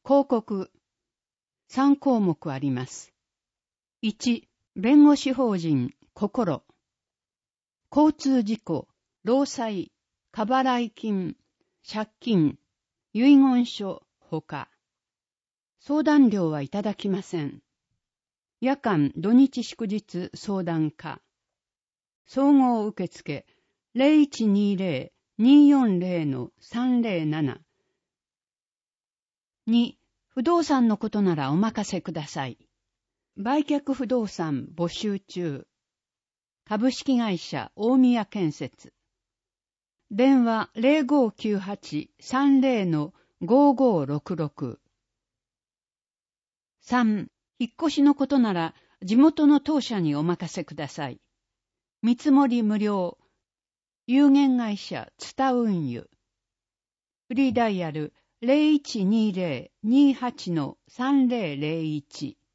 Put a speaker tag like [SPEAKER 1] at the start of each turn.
[SPEAKER 1] 広告。3項目あります。1、弁護士法人、心。交通事故、労災、過払い金、借金、遺言書、ほか。相談料はいただきません。夜間、土日祝日相談課。総合受付 0120-240-307。2、不動産のことならお任せください。売却不動産募集中。株式会社大宮建設。電話0598-30-5566。3、引っ越しのことなら地元の当社にお任せください。見積もり無料。有限会社ツタ運輸。フリーダイヤル0120-28-3001。